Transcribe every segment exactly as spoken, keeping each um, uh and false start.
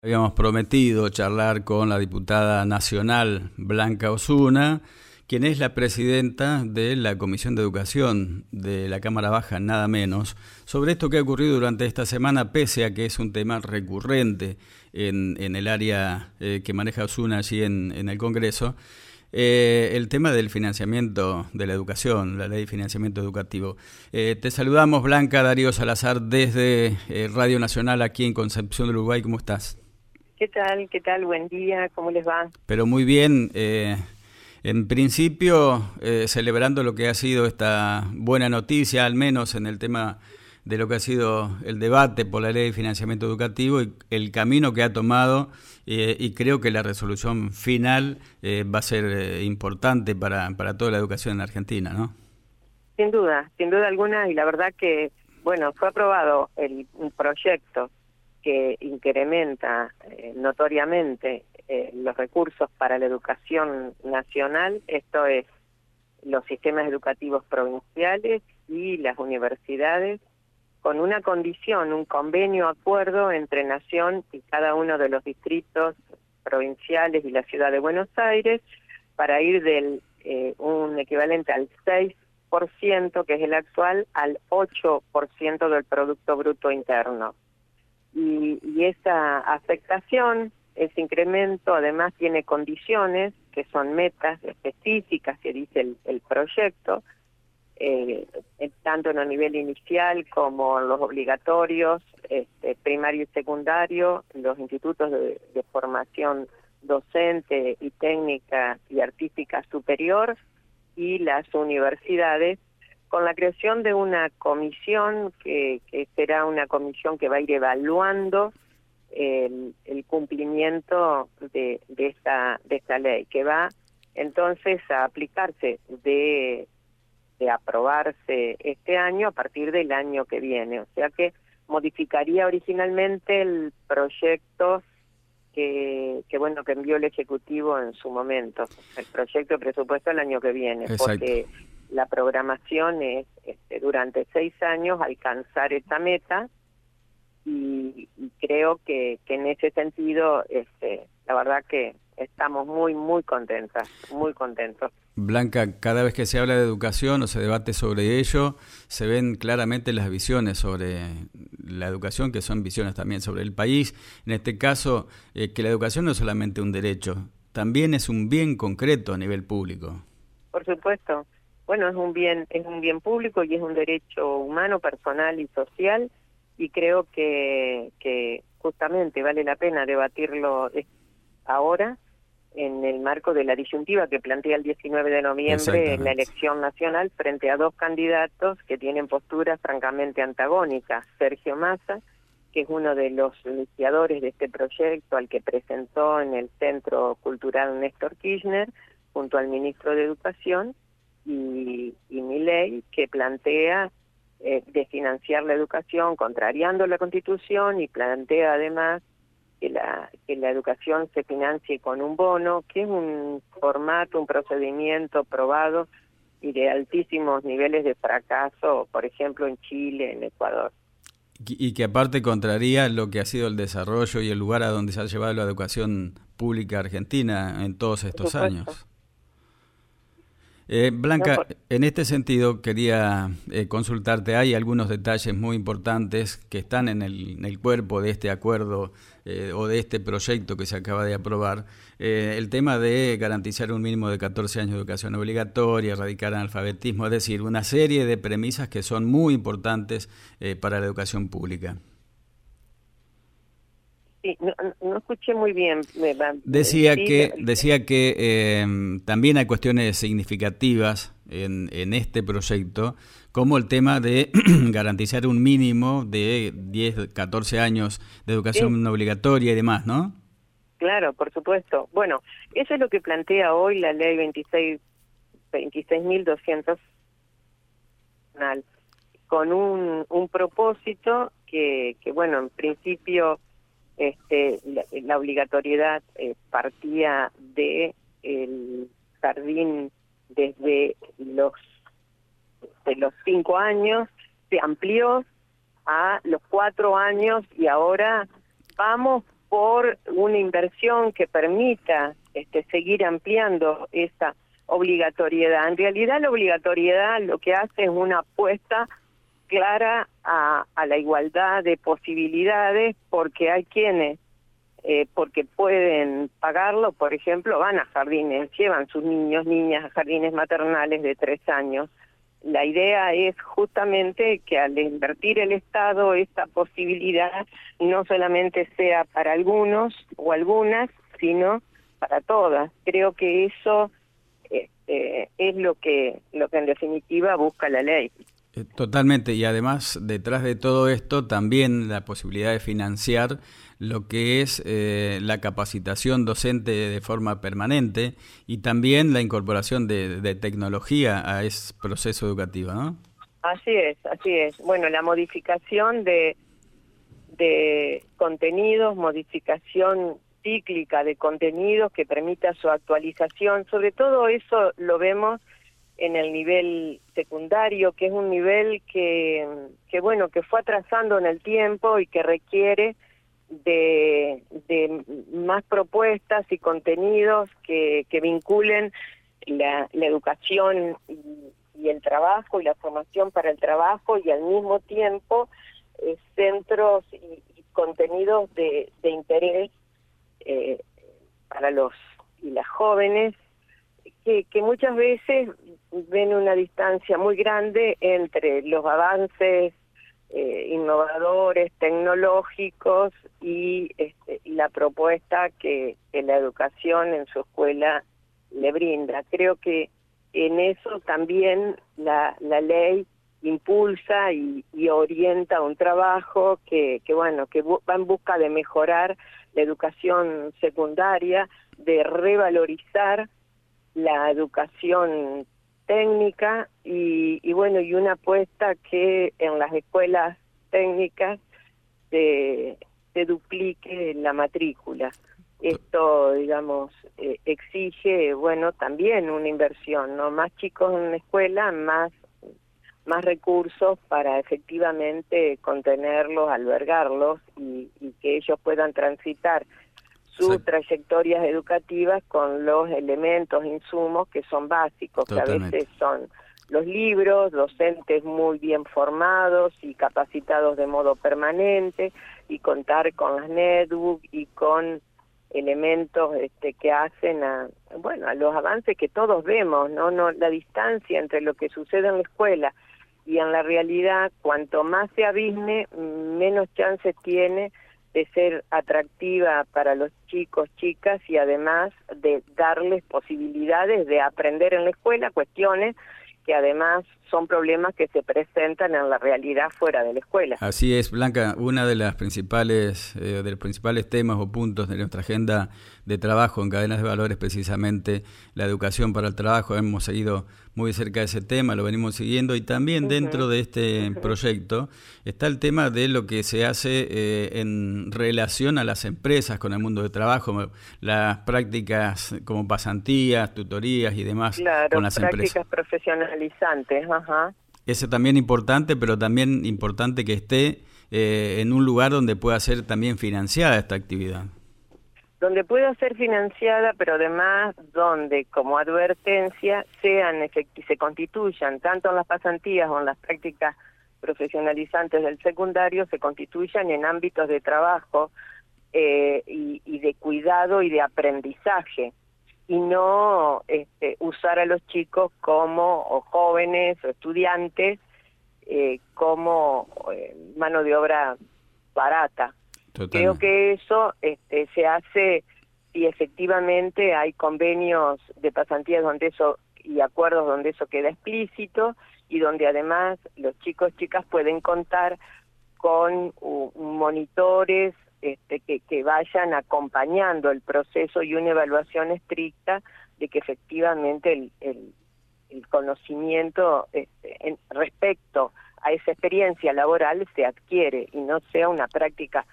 Habíamos prometido charlar con la diputada nacional Blanca Osuna, quien es la presidenta de la Comisión de Educación de la Cámara Baja, nada menos, sobre esto que ha ocurrido durante esta semana, pese a que es un tema recurrente en, en el área eh, que maneja Osuna allí en, en el Congreso, eh, el tema del financiamiento de la educación, la ley de financiamiento educativo. Eh, te saludamos, Blanca. Darío Salazar, desde eh, Radio Nacional, aquí en Concepción del Uruguay. ¿Cómo estás? ¿Qué tal? ¿Qué tal? Buen día. ¿Cómo les va? Pero muy bien. Eh, en principio, eh, celebrando lo que ha sido esta buena noticia, al menos en el tema de lo que ha sido el debate por la ley de financiamiento educativo y el camino que ha tomado, eh, y creo que la resolución final eh, va a ser eh, importante para, para toda la educación en Argentina, ¿no? Sin duda, sin duda alguna, y la verdad que, bueno, fue aprobado el un proyecto que incrementa eh, notoriamente eh, los recursos para la educación nacional, esto es los sistemas educativos provinciales y las universidades, con una condición, un convenio, acuerdo entre Nación y cada uno de los distritos provinciales y la ciudad de Buenos Aires, para ir del eh, un equivalente al seis por ciento, que es el actual, al ocho por ciento del Producto Bruto Interno. Y, y esa afectación, ese incremento, además tiene condiciones que son metas específicas que dice el, el proyecto, eh, tanto en el nivel inicial como los obligatorios, este, primario y secundario, los institutos de, de formación docente y técnica y artística superior y las universidades, con la creación de una comisión que, que será una comisión que va a ir evaluando el, el cumplimiento de, de esta de esta ley, que va entonces a aplicarse de, de aprobarse este año a partir del año que viene. O sea que modificaría originalmente el proyecto que, que bueno que envió el Ejecutivo en su momento, el proyecto de presupuesto el año que viene. Exacto. Porque la programación es este, durante seis años alcanzar esa meta y, y creo que, que en ese sentido este, la verdad que estamos muy muy contentas, muy contentos. Blanca, cada vez que se habla de educación o se debate sobre ello, se ven claramente las visiones sobre la educación, que son visiones también sobre el país. En este caso, eh, que la educación no es solamente un derecho, también es un bien concreto a nivel público. Por supuesto. Bueno, es un bien, es un bien público y es un derecho humano, personal y social, y creo que, que justamente vale la pena debatirlo ahora en el marco de la disyuntiva que plantea el diecinueve de noviembre en la elección nacional frente a dos candidatos que tienen posturas francamente antagónicas. Sergio Massa, que es uno de los iniciadores de este proyecto, al que presentó en el Centro Cultural Néstor Kirchner, junto al ministro de Educación, y, y Milei, que plantea eh, desfinanciar la educación contrariando la Constitución y plantea además que la, que la educación se financie con un bono, que es un formato, un procedimiento probado y de altísimos niveles de fracaso, por ejemplo en Chile, en Ecuador. Y que aparte contraría lo que ha sido el desarrollo y el lugar a donde se ha llevado la educación pública argentina en todos estos años. Eh, Blanca, en este sentido quería eh, consultarte, hay algunos detalles muy importantes que están en el, en el cuerpo de este acuerdo eh, o de este proyecto que se acaba de aprobar. Eh, el tema de garantizar un mínimo de catorce años de educación obligatoria, erradicar analfabetismo, es decir, una serie de premisas que son muy importantes eh, para la educación pública. Sí, no, no escuché muy bien. Decía sí, que decía que eh, también hay cuestiones significativas en, en este proyecto, como el tema de garantizar un mínimo de diez, catorce años de educación sí. obligatoria y demás, ¿no? Claro, por supuesto. Bueno, eso es lo que plantea hoy la ley veintiséis mil doscientos, con un, un propósito que, que, bueno, en principio Este, la, la obligatoriedad eh, partía de el jardín desde los de los cinco años, se amplió a los cuatro años y ahora vamos por una inversión que permita este, seguir ampliando esa obligatoriedad. En realidad la obligatoriedad lo que hace es una apuesta clara a, a la igualdad de posibilidades, porque hay quienes, eh, porque pueden pagarlo, por ejemplo, van a jardines, llevan sus niños, niñas a jardines maternales de tres años. La idea es justamente que al invertir el Estado esta posibilidad no solamente sea para algunos o algunas, sino para todas. Creo que eso este, es lo que, lo que en definitiva busca la ley. Totalmente, y además detrás de todo esto también la posibilidad de financiar lo que es eh, la capacitación docente de forma permanente y también la incorporación de, de tecnología a ese proceso educativo, ¿no? Así es, así es. Bueno, la modificación de, de contenidos, modificación cíclica de contenidos que permita su actualización, sobre todo eso lo vemos en el nivel secundario, que es un nivel que, que bueno, que fue atrasando en el tiempo y que requiere de, de más propuestas y contenidos que, que vinculen la, la educación y, y el trabajo y la formación para el trabajo, y al mismo tiempo eh, centros y, y contenidos de, de interés eh, para los y las jóvenes, que, que muchas veces ven una distancia muy grande entre los avances eh, innovadores, tecnológicos y, este, y la propuesta que, que la educación en su escuela le brinda. Creo que en eso también la, la ley impulsa y, y orienta un trabajo que, que bueno, que va en busca de mejorar la educación secundaria, de revalorizar la educación técnica y, y bueno, y una apuesta que en las escuelas técnicas se, se duplique la matrícula. Esto, digamos, eh, exige, bueno, también una inversión, ¿no? Más chicos en la escuela, más, más recursos para efectivamente contenerlos, albergarlos y, y que ellos puedan transitar sus sí. trayectorias educativas con los elementos, insumos que son básicos, Totalmente. que a veces son los libros, docentes muy bien formados y capacitados de modo permanente, y contar con las netbooks y con elementos este, que hacen a, bueno, a los avances que todos vemos, no, no, la distancia entre lo que sucede en la escuela y en la realidad, cuanto más se abisme, menos chances tiene de ser atractiva para los chicos, chicas, y además de darles posibilidades de aprender en la escuela cuestiones que además son problemas que se presentan en la realidad fuera de la escuela. Así es, Blanca, una de las principales, eh, de los principales temas o puntos de nuestra agenda de trabajo en Cadenas de Valores, precisamente la educación para el trabajo. Hemos seguido muy cerca de ese tema, lo venimos siguiendo, y también uh-huh. dentro de este uh-huh. proyecto está el tema de lo que se hace eh, en relación a las empresas con el mundo de trabajo, las prácticas como pasantías, tutorías y demás claro, con las empresas. Prácticas profesionalizantes, ajá. Ese también importante, pero también importante que esté eh, en un lugar donde pueda ser también financiada esta actividad. Donde pueda ser financiada, pero además donde, como advertencia, sean efecti- se constituyan, tanto en las pasantías o en las prácticas profesionalizantes del secundario, se constituyan en ámbitos de trabajo eh, y, y de cuidado y de aprendizaje, y no este, usar a los chicos como, o jóvenes o estudiantes, eh, como eh, mano de obra barata. Totalmente. Creo que eso este, se hace si efectivamente hay convenios de pasantías donde eso y acuerdos donde eso queda explícito, y donde además los chicos chicas pueden contar con uh, monitores este, que, que vayan acompañando el proceso y una evaluación estricta de que efectivamente el, el, el conocimiento este, en, respecto a esa experiencia laboral se adquiere y no sea una práctica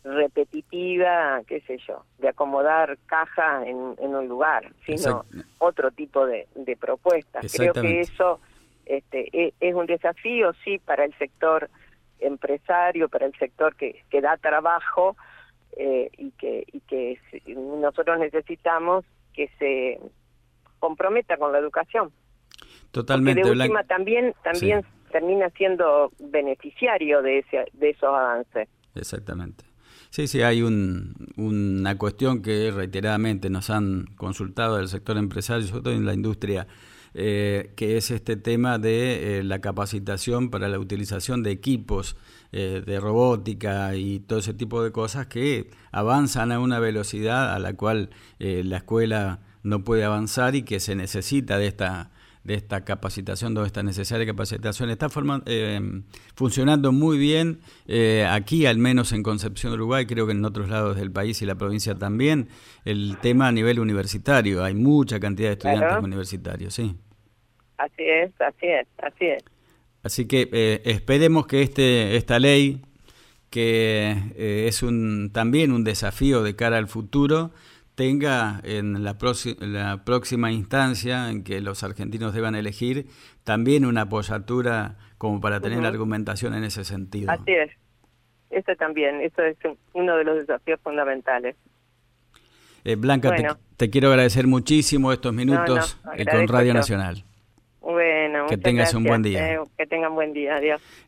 repetitiva, qué sé yo, de acomodar caja en, en un lugar, sino Exacto. otro tipo de, de propuestas. Creo que eso este, es, es un desafío, sí, para el sector empresario, para el sector que, que da trabajo, eh, y que y que nosotros necesitamos que se comprometa con la educación. Totalmente. Porque de última Blanca, también también sí, termina siendo beneficiario de ese de esos avances. exactamente. Sí, sí, hay un, una cuestión que reiteradamente nos han consultado del sector empresario, sobre todo en la industria, eh, que es este tema de eh, la capacitación para la utilización de equipos eh, de robótica y todo ese tipo de cosas que avanzan a una velocidad a la cual eh, la escuela no puede avanzar y que se necesita de esta de esta capacitación, de esta necesaria capacitación. Está formando, eh, funcionando muy bien, eh, aquí al menos en Concepción, Uruguay, creo que en otros lados del país y la provincia también, el tema a nivel universitario. Hay mucha cantidad de estudiantes Claro. universitarios, sí. Así es, así es, así es. Así que eh, esperemos que este esta ley, que eh, es un también un desafío de cara al futuro, tenga en la, la próxima instancia en que los argentinos deban elegir también una apoyatura como para tener uh-huh. argumentación en ese sentido. Así es, eso también, eso es uno de los desafíos fundamentales. Eh, Blanca, bueno. te, te quiero agradecer muchísimo estos minutos no, no, con Radio yo. Nacional. Bueno, que tengas gracias. un buen día. Eh, que tengan buen día, adiós.